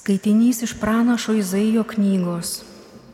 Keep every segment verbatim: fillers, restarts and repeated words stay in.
Skaitinys iš pranašo Izaijo knygos.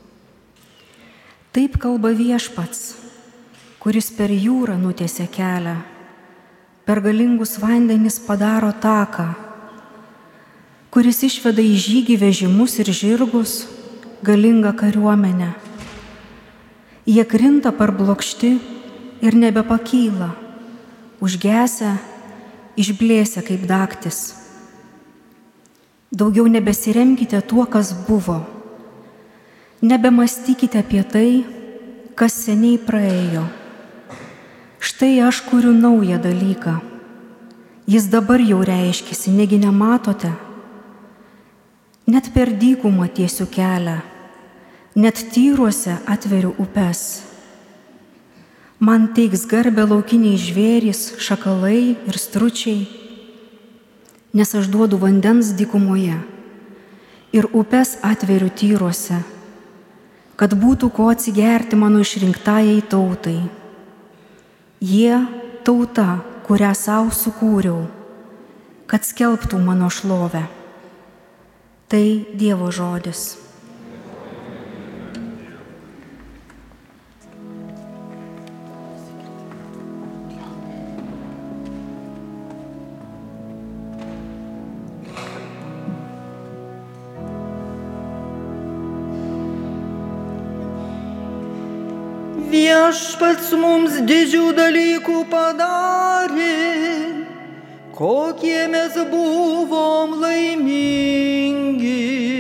Taip kalba Viešpats, kuris per jūrą nutiesia kelią, per galingus vandenis padaro taką, kuris išveda į žygį vežimus ir žirgus, galingą kariuomenę. Jie krinta parblokšti ir nebepakyla, užgesę, išblėsę kaip daktis. Daugiau nebesiremkite tuo, kas buvo. Nebemastykite apie tai, kas seniai praėjo. Štai aš kuriu naują dalyką. Jis dabar jau reiškiasi, negi nematote. Net per dykumą tiesiu kelią, net tyruose atveriu upes. Man teiks garbę laukiniai žvėrys, šakalai ir stručiai, nes aš duodu vandens dykumoje ir upes atveriu tyruose, kad būtų ko atsigerti mano išrinktajai tautai. Jie tauta, kurią savo sukūriau, kad skelbtų mano šlovę. Tai Dievo žodis. Viešpats mums didžių dalykų padarė, kokie mes buvom laimingi.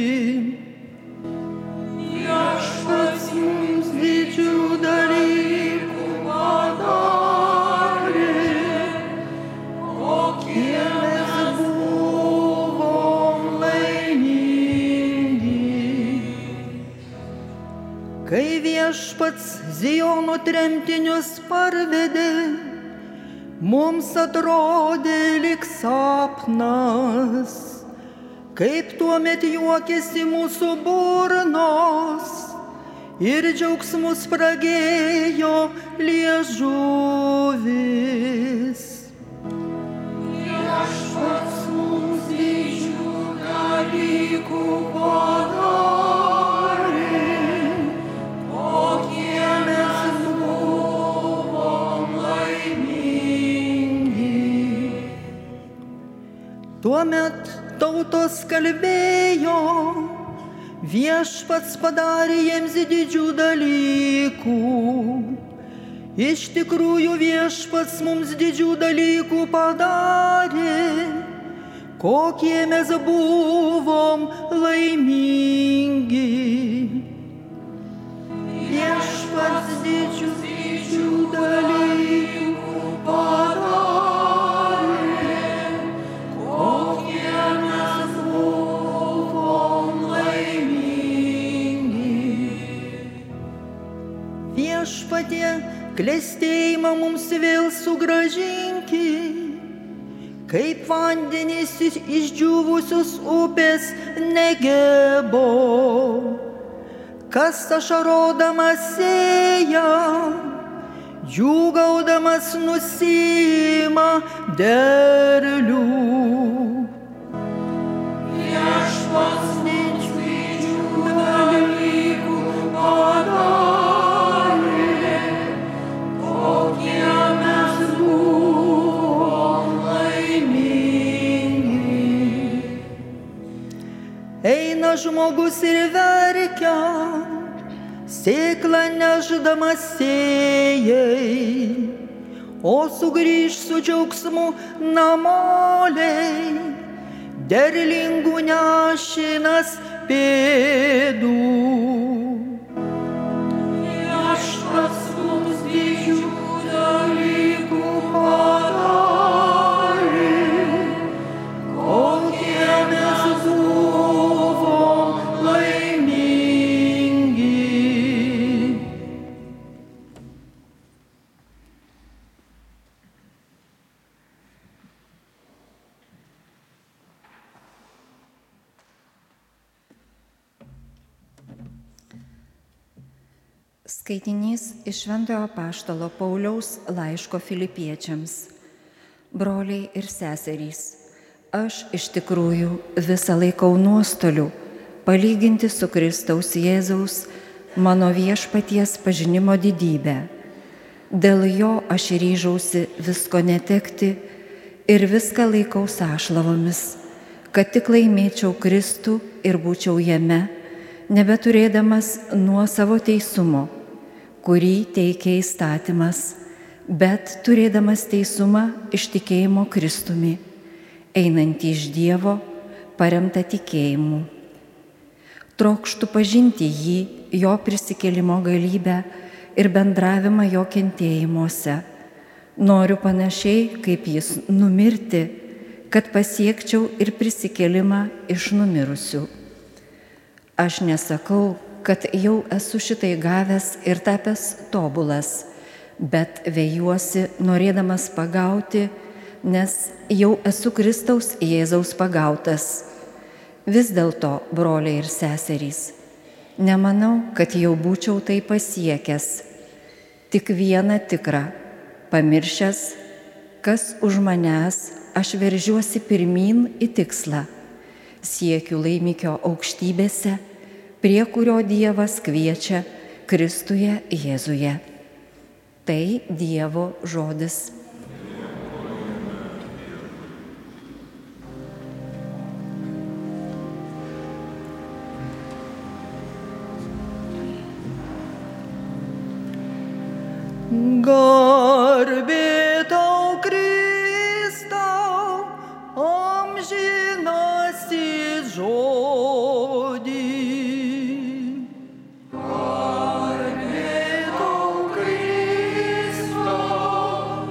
Viešpats mums didžių dalykų padarė, kokie mes buvom laimingi. Kai Viešpats Ziono tremtinius parvedė, mums atrodė lyg sapnas, kaip tuomet juokėsi mūsų burnos ir džiaugsmus pragėjo liežuvis. Viešpats mums didžių dalykų padarė, tuomet tautos kalbėjo, Viešpats padarė jiems didžių dalykų. Iš tikrųjų Viešpats mums didžių dalykų padarė, kokie mes buvom laimingi. Viešpats didžių, didžių dalykų padarė, Viešpatie, klestėjimą mums vėl sugrąžinki, kaip vandenys išdžiūvusios upės Negebo. Kas ašarodamas sėja, džiūgaudamas nusiima derlių. Viešpats didžių dalykų padarė, eina žmogus ir verkia, sėklą nešdamas sėjai, o sugrįž su džiaugsmu namoliai, derlingų nešinas pėdų. Viešpats mums didžių dalykų padarė, kokie mes buvom laimingi. Skaitinys iš Šventojo apaštalo Pauliaus laiško Filipiečiams. Broliai ir seserys, Aš iš tikrųjų visą laikau nuostolių, palyginti su Kristaus Jėzaus, mano viešpaties pažinimo didybę. Dėl jo aš ryžausi visko netekti ir viską laikau sąšlavomis, kad tik laimėčiau Kristų ir būčiau jame, nebeturėdamas nuo savo teisumo, kurį teikia įstatymas, bet turėdamas teisumą iš tikėjimo Kristumi, einantį iš Dievo, paremtą tikėjimu. Trokštu pažinti jį, jo prisikėlimo galybę ir bendravimą jo kentėjimuose. Noriu panašiai, kaip jis numirti, kad pasiekčiau ir prisikėlimą iš numirusių. Aš nesakau, kad jau esu šitai gavęs ir tapęs tobulas, bet vejuosi norėdamas pagauti, nes jau esu Kristaus Jėzaus pagautas. Vis dėlto, broliai ir seserys, nemanau, kad jau būčiau tai pasiekęs. Tik vieną tikrą, pamiršęs, kas už manęs, aš veržiuosi pirmyn į tikslą. Siekiu laimikio aukštybėse, prie kurio Dievas kviečia Kristuje Jėzuje. Tai Dievo žodis. Garbė tau, Kristau, amžinasis žodį. Garbė tau, Kristau,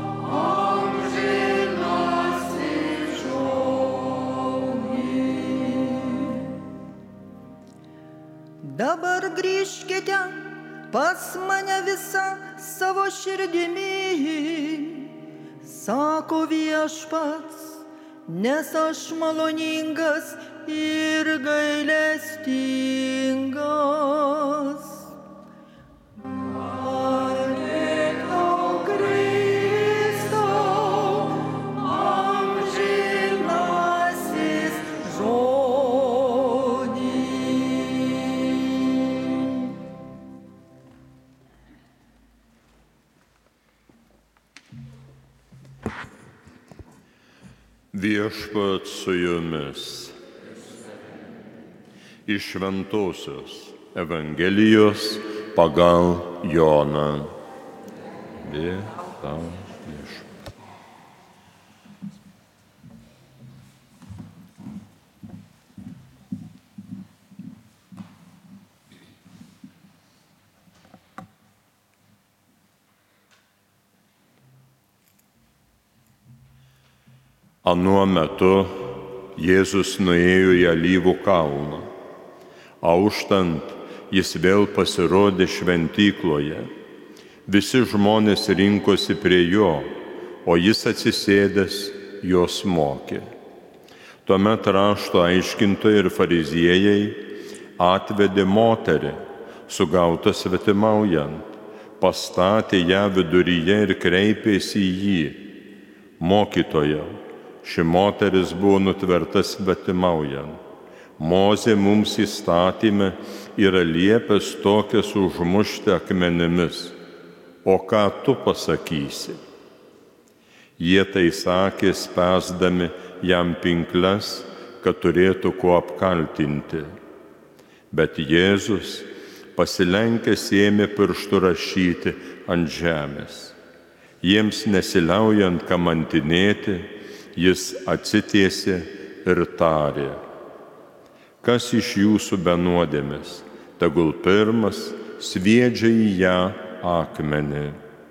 amžinasis žodį. Dabar grįžkite pas mane visą savo širdimi, sako viešpats, nes aš maloningas ir gailestingas. Garbė tau, Kristau, amžinasis žodį. Viešpats su jumis. Iš Šventosios Evangelijos pagal Joną. Dėkui tau, Viešpatie. Anuo metu Jėzus nuėjo į Alyvų kalną. Auštant, jis vėl pasirodė šventykloje. Visi žmonės rinkosi prie jo, o jis atsisėdęs juos mokė. Tuomet rašto aiškintojai ir fariziejai atvedė moterį, sugautą svetimaujant, pastatė ją viduryje ir kreipėsi į jį: Mokytojau, ši moteris buvo nutverta svetimaujant. Mozė mums įstatyme yra liepęs tokias užmušti akmenimis. O ką tu pasakysi? Jie tai sakė, spęsdami jam pinkles, kad turėtų kuo apkaltinti. Bet Jėzus, pasilenkęs, ėmė pirštu rašyti ant žemės. Jiems nesiliaujant kamantinėti, jis atsitiesė ir tarė: Kas iš jūsų be nuodėmės, tegul pirmas sviedžia į ją akmenį.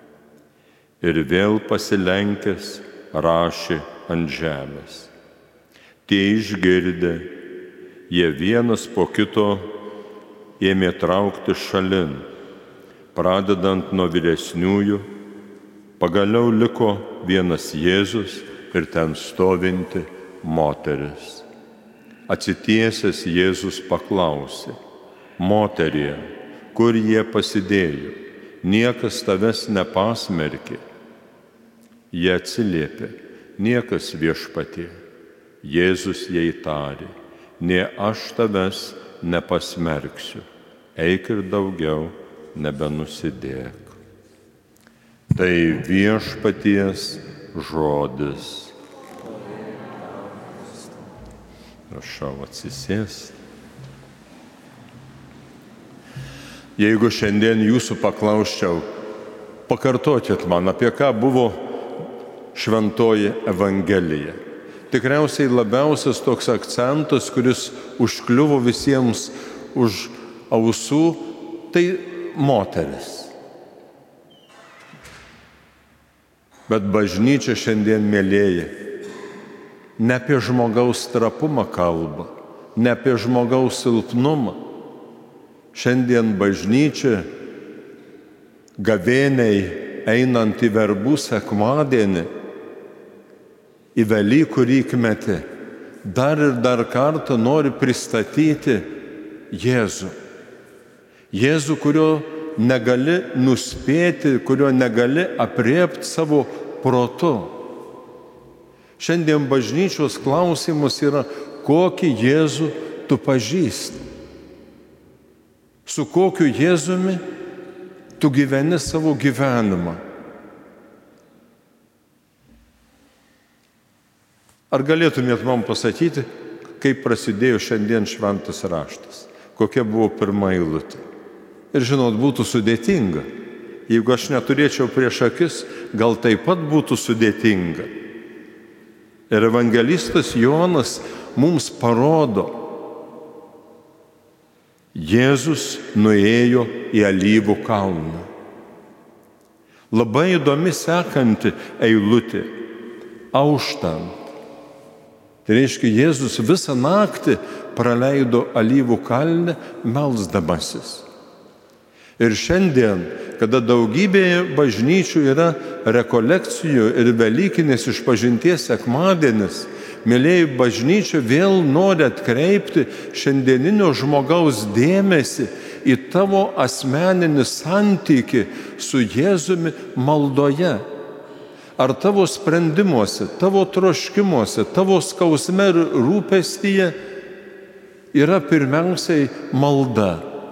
Ir vėl pasilenkęs rašė ant žemės. Tie išgirdę, jie vienas po kito ėmė traukti šalin, pradedant nuo vyresniųjų. Pagaliau liko vienas Jėzus ir ten stovinti moteris. Atsitiesęs Jėzus paklausė: Moterie, kur jie pasidėjo? Niekas tavęs nepasmerkė. Jie atsiliepė: Niekas, Viešpatie. Jėzus jai tarė, nė aš tavęs nepasmerksiu, eik ir daugiau nebenusidėk. Tai viešpaties žodis. Prašau atsisėsti. Jeigu šiandien jūsų paklausčiau, pakartokit man, apie ką buvo šventoji Evangelija. Tikriausiai labiausias toks akcentas, kuris užkliuvo visiems už ausų, tai moteris. Bet bažnyčia šiandien, mėlėji, ne apie žmogaus trapumą kalba, ne apie žmogaus silpnumą. Šiandien bažnyčia gavėniai einant į verbų sekmadienį, į Velykų rykmetį, dar ir dar kartą nori pristatyti Jėzų. Jėzų, kurio negali nuspėti, kurio negali apriepti savo protu. Šiandien bažnyčios klausimas yra, kokį Jėzų tu pažįsti. Su kokiu Jėzumi tu gyveni savo gyvenimą. Ar galėtumėt man pasakyti, kaip prasidėjo šiandien šventas raštas? Kokia buvo pirma eilutė? Ir žinot, būtų sudėtinga. Jeigu aš neturėčiau prieš akis, gal taip pat būtų sudėtinga. Ir evangelistas Jonas mums parodo, Jėzus nuėjo į Alyvų kalną. Labai įdomi sekanti eilutė, auštant. Tai reiškia, Jėzus visą naktį praleido Alyvų kalne melsdamasis. Ir šiandien, kada daugybėje bažnyčių yra rekolekcijų ir Velykinės išpažinties sekmadienis, mėlėjai, bažnyčia vėl nori atkreipti šiandieninio žmogaus dėmesį į tavo asmeninį santykį su Jėzumi maldoje. Ar tavo sprendimuose, tavo troškimuose, tavo skausme ir rūpestyje yra pirmiausiai malda.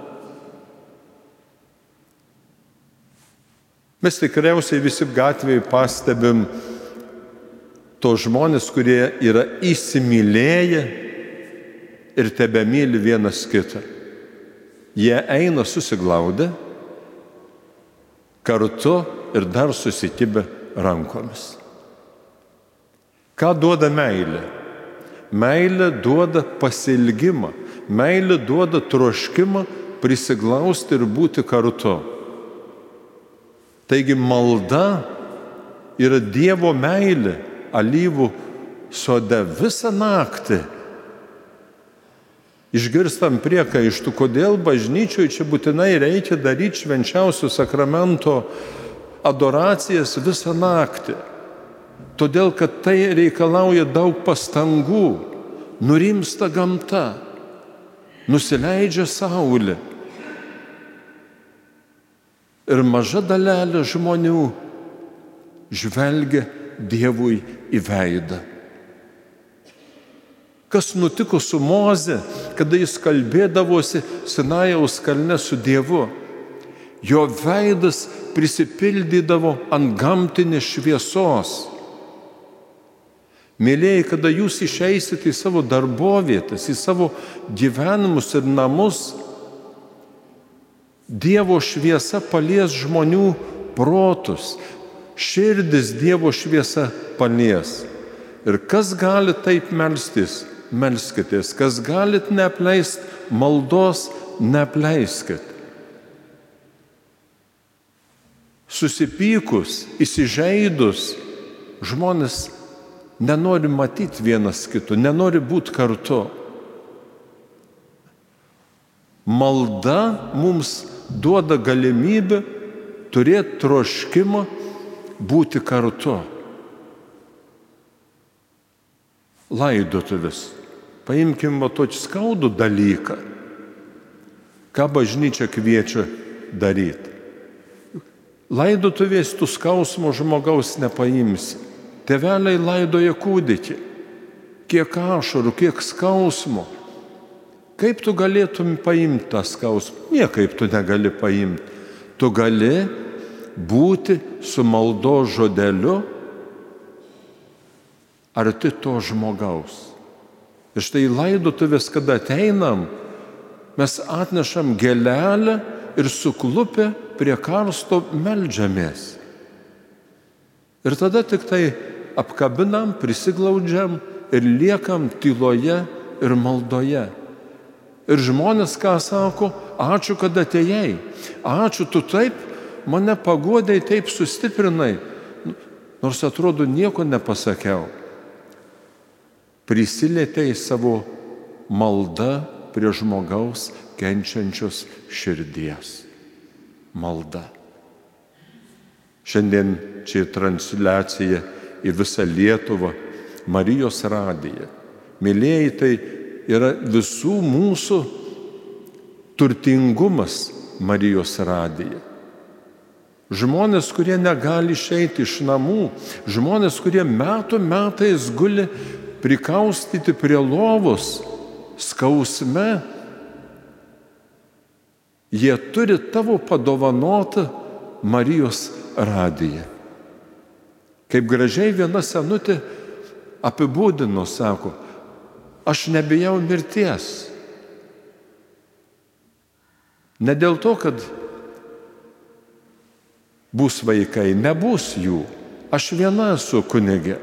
Mes tikriausiai visi gatvėje pastebim tos žmonės, kurie yra įsimylėję ir tebemyli vienas kitą. Jie eina susiglaudę, kartu ir dar susikibę rankomis. Ką duoda meilė? Meilė duoda pasiilgimą, meilė duoda troškimą prisiglausti ir būti kartu. Taigi malda yra Dievo meilė Alyvų sode visą naktį. Išgirstam priekaištų, kodėl bažnyčioje čia būtinai reikia daryti švenčiausio sakramento adoracijas visą naktį. Todėl, kad tai reikalauja daug pastangų, nurimsta gamta, nusileidžia saulė. Ir maža dalelė žmonių žvelgia Dievui į veidą. Kas nutiko su Moze, kada jis kalbėdavosi Sinajaus kalne su Dievu? Jo veidas prisipildydavo antgamtinės šviesos. Mėlėjai, kada jūs išeisite į savo darbovietas, į savo gyvenimus ir namus, Dievo šviesa palies žmonių protus, širdis Dievo šviesa palies. Ir kas gali taip melstis, melskitės, kas galit neapleist maldos, neapleiskit. Susipykus, įsižeidus, žmonės nenori matyti vienas kitų, nenori būti kartu. Malda mums duoda galimybę turėti troškimą būti kartu. Laidotuvės. Paimkim va tokį skaudų dalyką. Ką bažnyčia kviečia daryti? Laidotuvės tu skausmo žmogaus nepaimsi. Tėveliai laidoja kūdikį. kiek ašarų, kiek skausmo. Kaip tu galėtum paimti tą skausmą? Niekaip tu negali paimti. Tu gali būti su maldos žodeliu arti to žmogaus. Ir štai laidotuvės, kada ateinam, mes atnešam gėlelę ir suklupę prie karsto meldžiamės. Ir tada tik tai apkabinam, prisiglaudžiam ir liekam tyloje ir maldoje. Ir žmonės ką sako, ačiū, kad atėjai, ačiū, tu taip mane paguodai, taip sustiprinai, nors atrodo nieko nepasakiau. Prisilietei savo maldą prie žmogaus kenčiančios širdies. Malda. Šiandien čia transliacija į visą Lietuvą, Marijos radiją. Mylėjai, tai yra visų mūsų turtingumas Marijos radija. Žmonės, kurie negali išeiti iš namų, žmonės, kurie metų metais guli prikaustyti prie lovos, skausme, jie turi tavo padovanotą Marijos radiją. Kaip gražiai viena senutė apibūdino, sako, aš nebijau mirties. Ne dėl to, kad bus vaikai, nebus jų. Aš viena esu kunigė.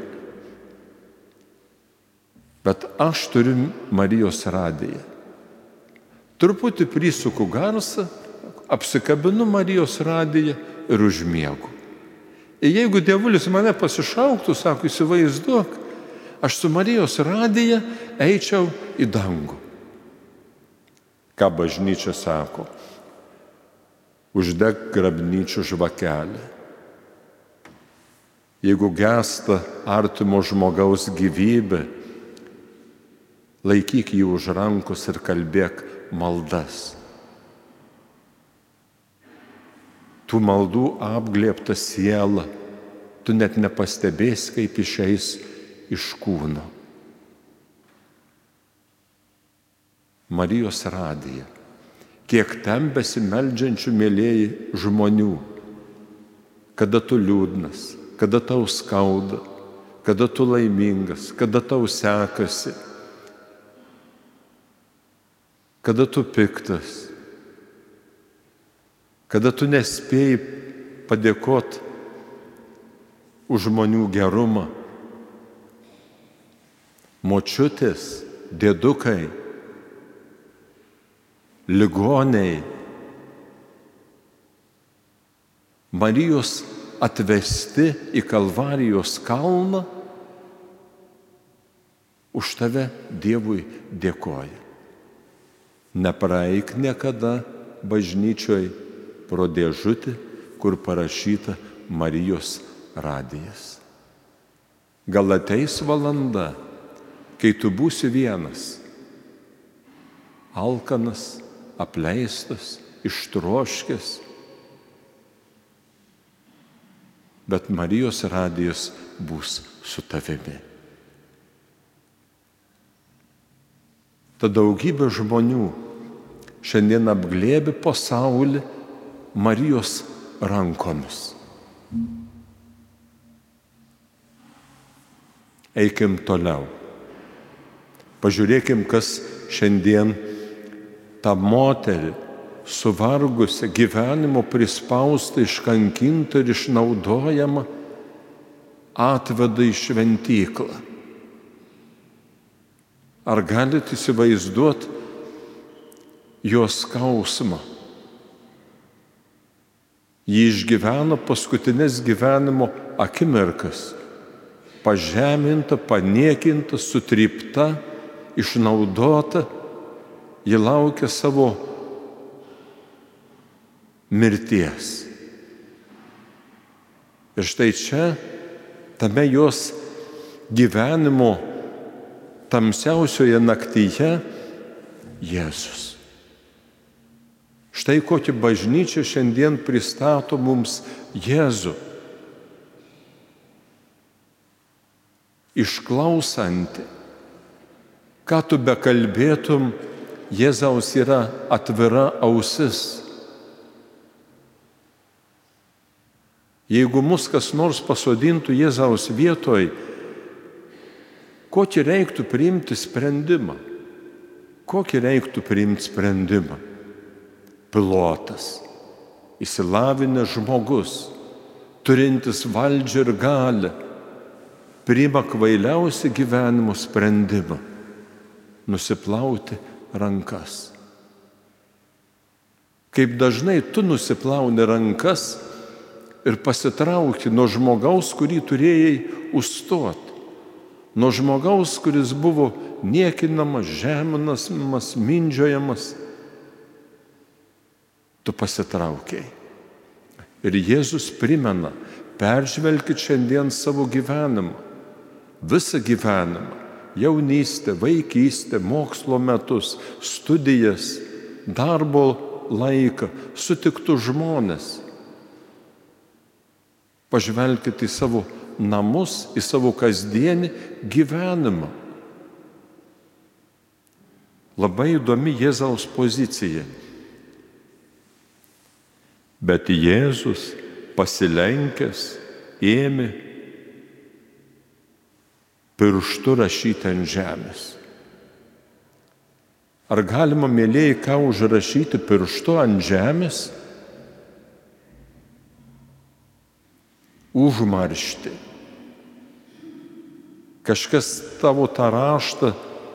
Bet aš turiu Marijos radiją. Truputį prisuku garsą, apsikabinu Marijos radiją ir užmiegu. Ir jeigu dievulis mane pasišauktų, sako, įsivaizduok, aš su Marijos radija eičiau į dangų. Ką bažnyčia sako? Uždek grabnyčių žvakelę. Jeigu gęsta artimo žmogaus gyvybė, laikyk jį už rankos ir kalbėk maldas. Tų maldų apglėbta siela, tu net nepastebėsi, kaip išeis iš kūno. Marijos radija. Kiek ten besimeldžiančių mylėjai žmonių, kada tu liūdnas, kada tau skauda, kada tu laimingas, kada tau sekasi, kada tu piktas, kada tu nespėjai padėkoti už žmonių gerumą. Močiutės, dėdukai, ligoniai, Marijos atvesti į Kalvarijos kalną, už tave Dievui dėkoja. Nepraeik niekada bažnyčioj pro dėžutį, kur parašyta Marijos radijas. Gal ateis valanda, kai tu būsi vienas, alkanas, apleistas, ištroškęs, bet Marijos radijas bus su tavimi. Ta daugybė žmonių šiandien apglėbi pasaulį Marijos rankomis. Eikim toliau. Pažiūrėkim, kas šiandien tą moterį suvargusią, gyvenimo prispaustą, iškankintą ir išnaudojamą atveda į šventyklą. Ar galite įsivaizduoti jos skausmą? Ji išgyveno paskutinės gyvenimo akimirkas. Pažeminta, paniekinta, sutrypta, išnaudota. Ji laukia savo mirties. Ir štai čia, tame jos gyvenimo tamsiausioje naktyje, Jėzus. Štai kokia bažnyčia šiandien pristato mums Jėzų. Išklausanti, ką tu bekalbėtum, Jėzaus yra atvira ausis. Jeigu mus kas nors pasodintų Jėzaus vietoj, kokį reiktų priimti sprendimą? Kokį reiktų priimti sprendimą? Pilotas, išsilavinęs žmogus, turintis valdžią ir galią, priima kvailiausią gyvenimo sprendimą – nusiplauti rankas. Kaip dažnai tu nusiplauni rankas ir pasitraukti nuo žmogaus, kurį turėjai užstoti, nuo žmogaus, kuris buvo niekinamas, žeminamas, mindžiojamas, tu pasitraukiai. Ir Jėzus primena, peržvelkit šiandien savo gyvenimą, visą gyvenimą, jaunystę, vaikystę, mokslo metus, studijas, darbo laiką, sutiktus žmonės. Pažvelkit į savo namus, į savo kasdienį gyvenimą. Labai įdomi Jėzaus pozicija. Bet Jėzus pasilenkęs ėmė pirštu rašyti ant žemės. Ar galima, mėlėjai, ką užrašyti pirštu ant žemės? Užmaršti. Kažkas tavo tą raštą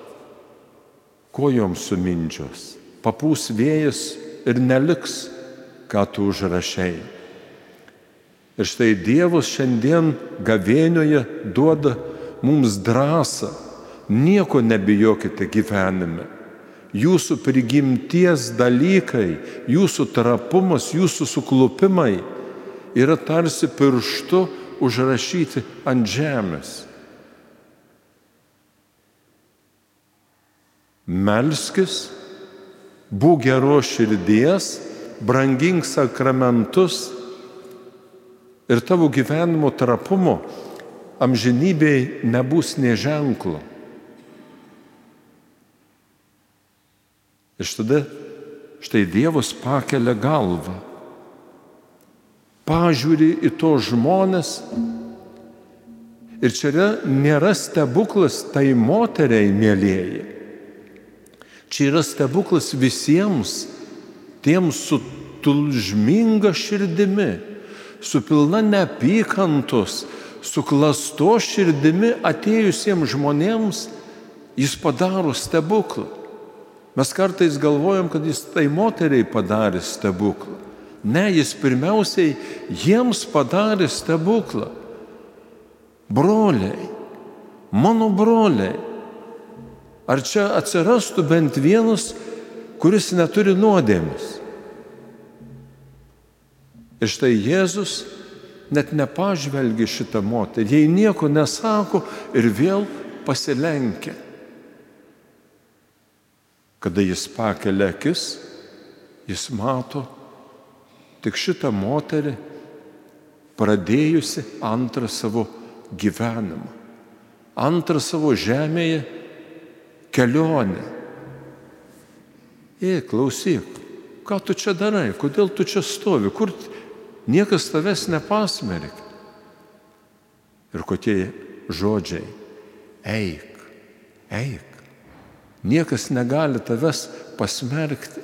kojom sumindžios, papūs vėjas ir neliks, ką tu užrašei. Ir štai Dievas šiandien gavėnioje duoda mums drąsą, nieko nebijokite gyvenime. Jūsų prigimties dalykai, jūsų trapumas, jūsų suklupimai yra tarsi pirštu užrašyti ant žemės. Melskis, būk geros širdies, brangink sakramentus ir tavo gyvenimo trapumo amžinybėj nebus nė ženklo. Ir štada štai Dievas pakelia galvą, pažiūri į to žmonės ir čia yra, nėra stebuklas tai moteriai, mėlieji. Čia yra stebuklas visiems tiems su tulžminga širdimi, su pilna neapykantos, su klasto širdimi atėjusiems žmonėms jis padaro stebuklą. Mes kartais galvojam, kad jis tai moteriai padarė stebuklą. Ne, jis pirmiausiai jiems padarė stebuklą. Broliai, mano broliai, ar čia atsirastų bent vienas, kuris neturi nuodėmės? Ir štai Jėzus net nepažvelgia šitą moterį, jai nieko nesako ir vėl pasilenkia. Kada jis pakelia akis, jis mato tik šitą moterį, pradėjusi antrą savo gyvenimą, antrą savo žemėje kelionę. Ei, klausyk, ką tu čia darai, kodėl tu čia stovi, kur niekas tavęs nepasmerkia. Ir kokie žodžiai, eik, eik, niekas negali tavęs pasmerkti.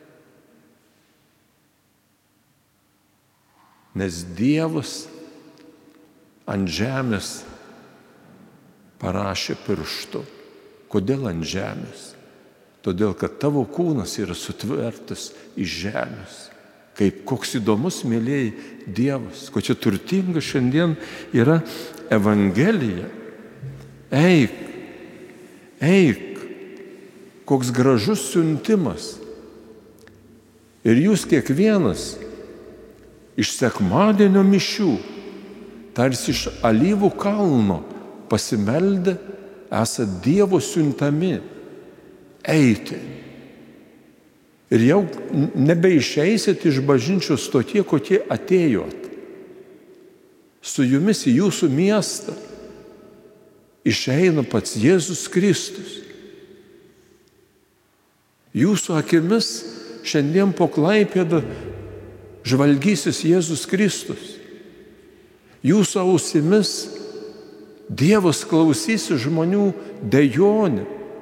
Nes Dievas ant žemės parašė pirštu. Kodėl ant žemės? Todėl, kad tavo kūnas yra sutvertas iš žemės. Kaip koks įdomus, mėlėjai, Dievas, kokia turtinga šiandien yra Evangelija. Eik, eik, koks gražus siuntimas. Ir jūs kiekvienas iš sekmadienio mišių, tarsi iš alyvų kalno pasimeldę, esat Dievo siuntami eiti. Ir jau nebeišeisit iš bažnyčios tokie, kokie atėjot. Su jumis į jūsų miestą išeina pats Jėzus Kristus. Jūsų akimis šiandien po Klaipėdą žvalgysis Jėzus Kristus. Jūsų ausimis Dievas klausysi žmonių dejonių.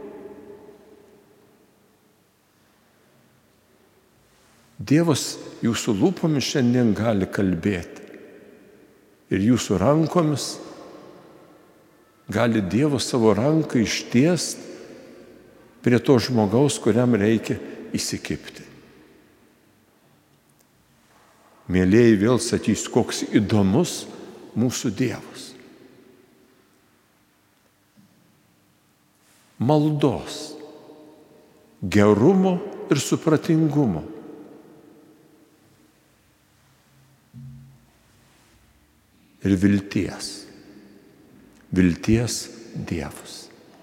Dievas jūsų lūpomis šiandien gali kalbėti. Ir jūsų rankomis gali Dievas savo ranką ištiesti prie to žmogaus, kuriam reikia įsikibti. Mėlėjai, vėl sakys, koks įdomus mūsų Dievas. Maldos, gerumo ir supratingumo. Ir vilties. Vilties Dievas.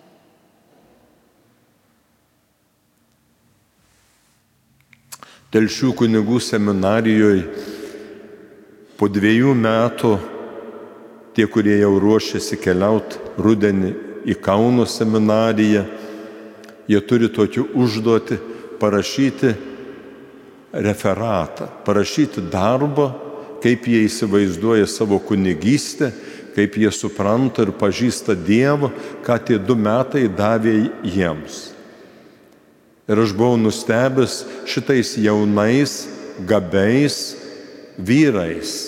Telšių kunigų seminarijoje po dviejų metų tie, kurie jau ruošiasi keliauti rudenį į Kauno seminariją, jie turi tokį užduotį parašyti referatą, parašyti darbą, kaip jie įsivaizduoja savo kunigystę, kaip jie supranta ir pažįsta Dievą, ką tie du metai davė jiems. Ir aš buvau nustebęs šitais jaunais, gabiais vyrais.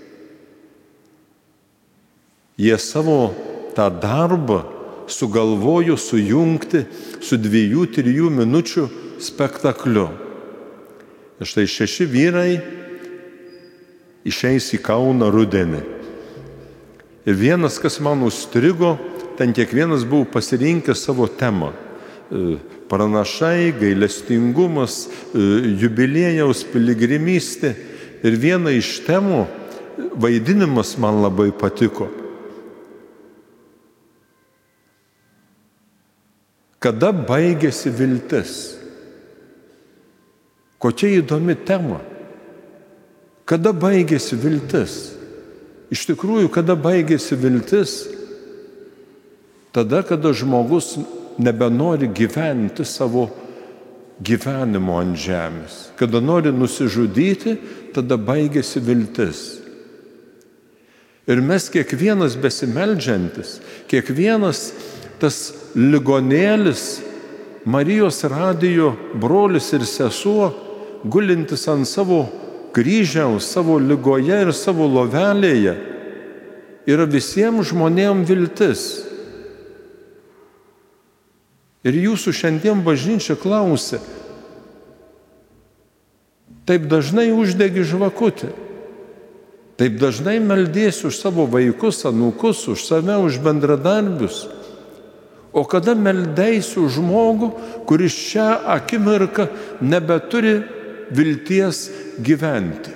Jie savo tą darbą sugalvojo sujungti su dviejų, trijų minučių spektakliu. Ir štai šeši vyrai išeis į Kauną rudenį. Ir vienas, kas man užstrigo, ten kiekvienas buvo pasirinkęs savo temą. Pranašai, gailestingumas, jubiliejaus piligrimystė. Ir viena iš temų, vaidinimas man labai patiko. Kada baigėsi viltis? Kokia įdomi tema. Kada baigėsi viltis? Iš tikrųjų, kada baigėsi viltis? Tada, kada žmogus nebenori gyventi savo gyvenimo ant žemės. Kada nori nusižudyti, tada baigėsi viltis. Ir mes kiekvienas besimeldžiantis, kiekvienas tas ligonėlis, Marijos radijo brolis ir sesuo, gulintis ant savo kryžiaus, savo ligoje ir savo lovelėje, yra visiems žmonėms viltis. Ir jūsų šiandien bažnyčia klausia, taip dažnai uždegi žvakutę, taip dažnai meldiesi už savo vaikus, anūkus, už save, už bendradarbius. O kada meldeisi už žmogų, kuris šią akimirką nebeturi vilties gyventi?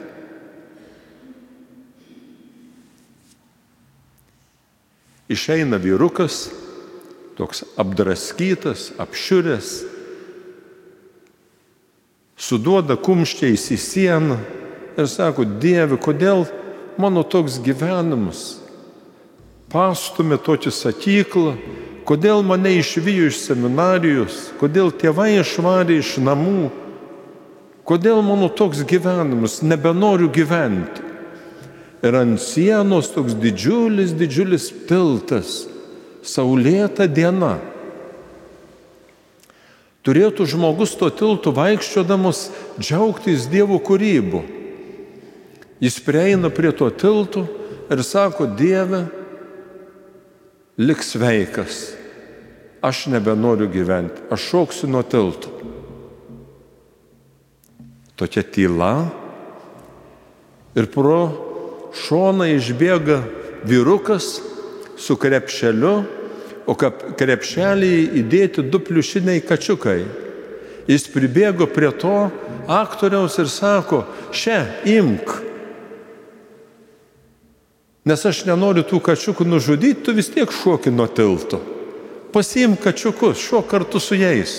Išeina vyrukas, toks apdraskytas, apšiuręs, suduoda kumščiais į sieną ir sako, Dieve, kodėl mano toks gyvenimas? Pastumė tokį sakyklą, kodėl mane išvijo iš seminarijos, kodėl tėvai išvarė iš namų, kodėl mano toks gyvenimas, nebenoriu gyventi. Ir ant sienos toks didžiulis, didžiulis tiltas, saulėta diena. Turėtų žmogus to tiltu vaikščiodamas džiaugtis Dievo kūrybu. Jis prieina prie to tilto ir sako, Dieve, lik sveikas, aš nebenoriu gyventi, aš šoksiu nuo tilto. Tokia tyla ir pro šoną išbėga vyrukas su krepšeliu, o krepšelį įdėti du pliušiniai kačiukai. Jis pribėgo prie to aktoriaus ir sako, še, imk. Nes aš nenoriu tų kačiukų nužudyti, tu vis tiek šoki nuo tilto. Pasiimk kačiukus, šok kartu su jais.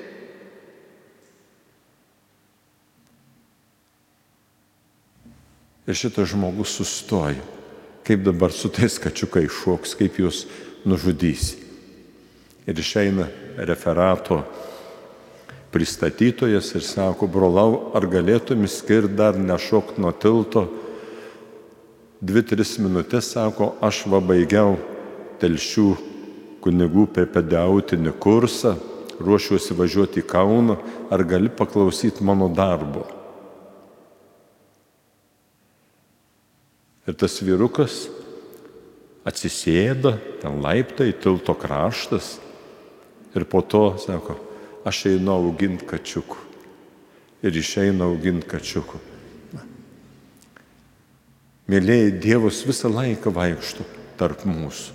Ir šitas žmogus sustojo. Kaip dabar su tais kačiukai šoks, kaip jūs nužudysi. Ir išeina referato pristatytojas ir sako, brolau, ar galėtum skirti dar nešok nuo tilto? Dvi, tris minutės, sako, aš va baigiau Telšių kunigų pepedeutinį kursą, ruošiuosi važiuoti į Kauną, ar gali paklausyti mano darbo? Ir tas vyrukas atsisėda, ten laiptai, tilto kraštas, ir po to sako, aš einu auginti kačiukų. Ir išeina auginti kačiukų. Mėlėjai, Dievas visą laiką vaikšto tarp mūsų.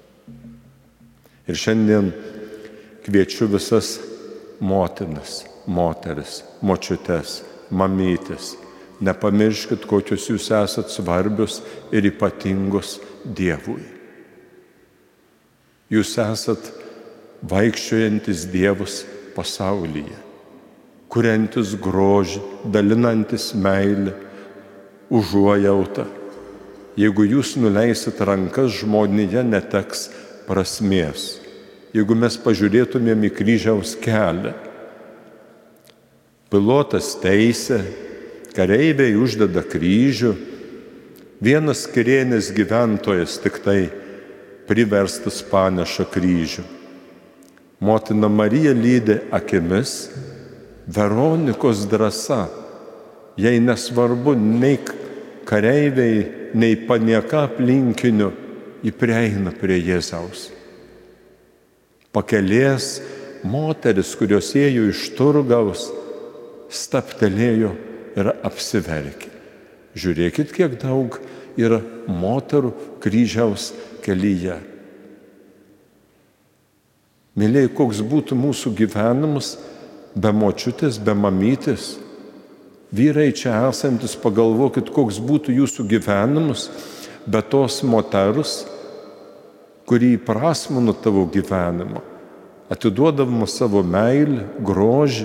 Ir šiandien kviečiu visas motinas, moteris, močiutes, mamytės. Nepamirškit, kokios jūs esat svarbios ir ypatingos Dievui. Jūs esat vaikščiojantis Dievus pasaulyje, kuriantis grožį, dalinantis meilę, užuojautą. Jeigu jūs nuleisit rankas, žmonija neteks prasmės. Jeigu mes pažiūrėtumėm į kryžiaus kelią, pilotas teisė, kareiviai uždeda kryžių, vienas Kirėnės gyventojas tik tai priverstas paneša kryžių. Motina Marija lydi akimis, Veronikos drąsa, jai nesvarbu nei kareiviai, nei panieka aplinkinių, ji prieina prie Jėzaus. Pakelės moteris, kurios ėjo iš turgaus, staptelėjo ir apsiverkė. Žiūrėkit, kiek daug yra moterų kryžiaus kelyje. Mėlėjai, koks būtų mūsų gyvenimas be močiutės, be mamytės. Vyrai čia esantis, pagalvokit, koks būtų jūsų gyvenimas be tos moters, kuri įprasmino tavo gyvenimą, atiduodama savo meilę, grožį.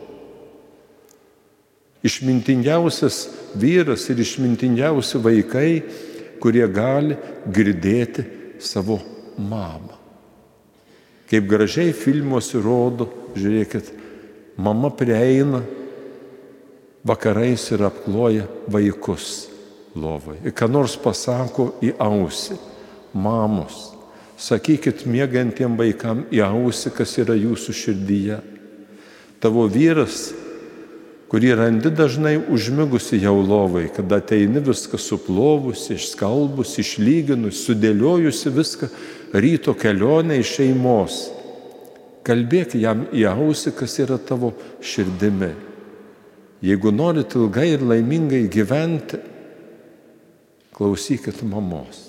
Išmintingiausias vyras ir išmintingiausi vaikai, kurie gali girdėti savo mamą. Kaip gražiai filmuose rodo, žiūrėkit, mama prieina vakarais ir apkloja vaikus lovai. Ir ką nors pasako į ausį, mamos, sakykit miegantiem vaikam į ausį, kas yra jūsų širdyje. Tavo vyras, kurį randi dažnai užmigusi jau lovai, kada ateini viską suplovusi, išskalbusi, išlyginusi, sudėliojusi viską ryto kelionę iš šeimos. Kalbėk jam į ausį, kas yra tavo širdimi. Jeigu norit ilgai ir laimingai gyventi, klausykit mamos.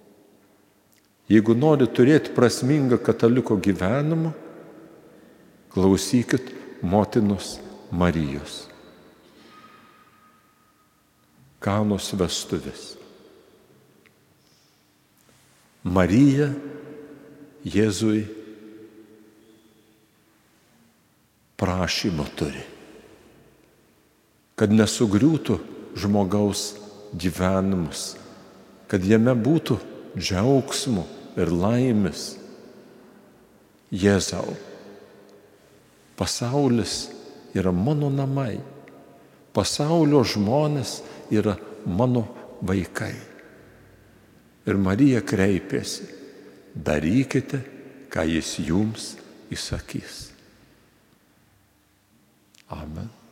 Jeigu norit turėti prasmingą kataliko gyvenimą, klausykit motinos Marijos. Kanos vestuvės. Marija Jėzui prašymą turi, kad nesugriūtų žmogaus gyvenimas, kad jame būtų džiaugsmo ir laimės. Jėzau, pasaulis yra mano namai, pasaulio žmonės yra mano vaikai. Ir Marija kreipėsi, darykite, ką jis jums įsakys. Amen.